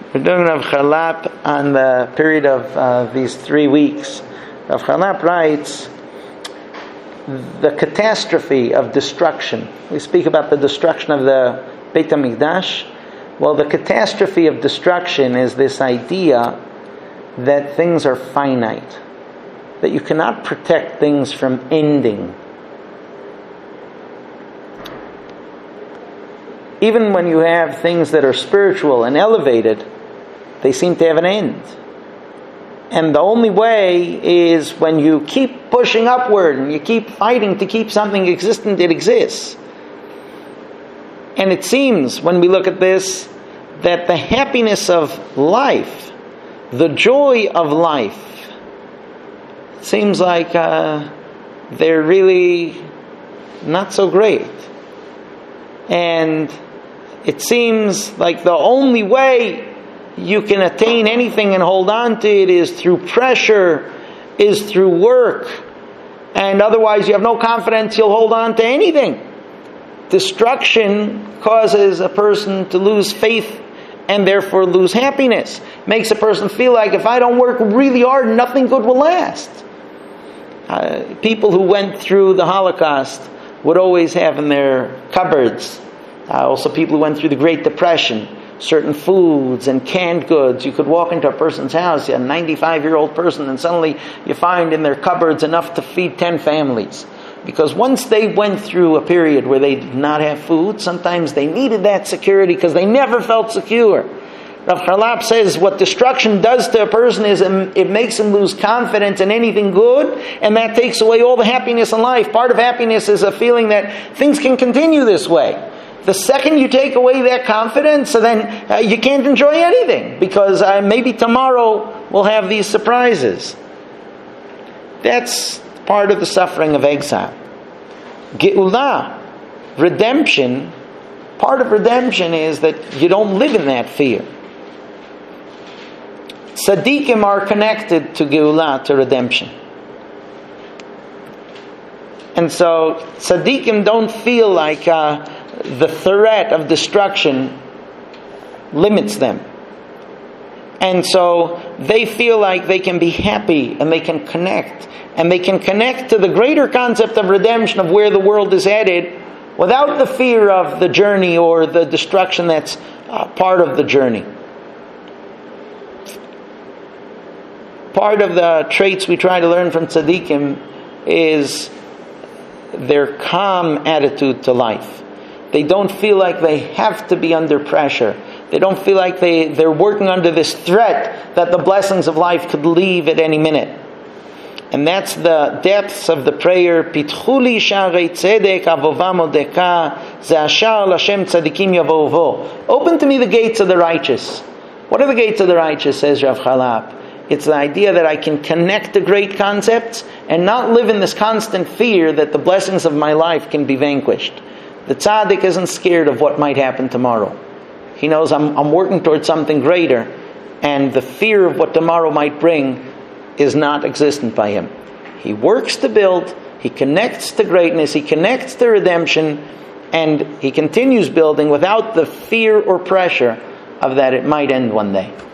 We're doing Rav Charlap on the period of these 3 weeks. Rav Charlap writes, the catastrophe of destruction. We speak about the destruction of the Beit HaMikdash. Well, the catastrophe of destruction is this idea that things are finite, that you cannot protect things from ending. Even when you have things that are spiritual and elevated, they seem to have an end. And the only way is when you keep pushing upward and you keep fighting to keep something existent, it exists. And it seems, when we look at this, that the happiness of life, the joy of life, it seems like they're really not so great. And it seems like the only way you can attain anything and hold on to it is through pressure, is through work. And otherwise you have no confidence you'll hold on to anything. Destruction causes a person to lose faith and therefore lose happiness. Makes a person feel like if I don't work really hard, nothing good will last. People who went through the Holocaust would always have in their cupboards, also people who went through the Great Depression, certain foods and canned goods. You could walk into a person's house, a 95-year-old person, and suddenly you find in their cupboards enough to feed 10 families. Because once they went through a period where they did not have food, sometimes they needed that security because they never felt secure. Rav Charlap says what destruction does to a person is it makes him lose confidence in anything good, and that takes away all the happiness in life. Part of happiness is a feeling that things can continue this way. The second you take away that confidence, so then you can't enjoy anything, because maybe tomorrow we'll have these surprises. That's part of the suffering of exile. Geulah, redemption, part of redemption is that you don't live in that fear. Tzaddikim are connected to Geulah, to redemption. And so tzaddikim don't feel like the threat of destruction limits them. And so they feel like they can be happy and they can connect. And they can connect to the greater concept of redemption, of where the world is headed, without the fear of the journey or the destruction that's part of the journey. Part of the traits we try to learn from tzaddikim is their calm attitude to life. They don't feel like they have to be under pressure. They don't feel like they're working under this threat that the blessings of life could leave at any minute. And that's the depths of the prayer. Pitchuli sharei tzedek avova modeka ze'ashar l'Hashem tzadikim yavovo. Open to me the gates of the righteous. What are the gates of the righteous, says Rav Charlap? It's the idea that I can connect to great concepts and not live in this constant fear that the blessings of my life can be vanquished. The tzaddik isn't scared of what might happen tomorrow. He knows I'm working towards something greater, and the fear of what tomorrow might bring is not existent by him. He works to build, he connects to greatness, he connects to redemption, and he continues building without the fear or pressure of that it might end one day.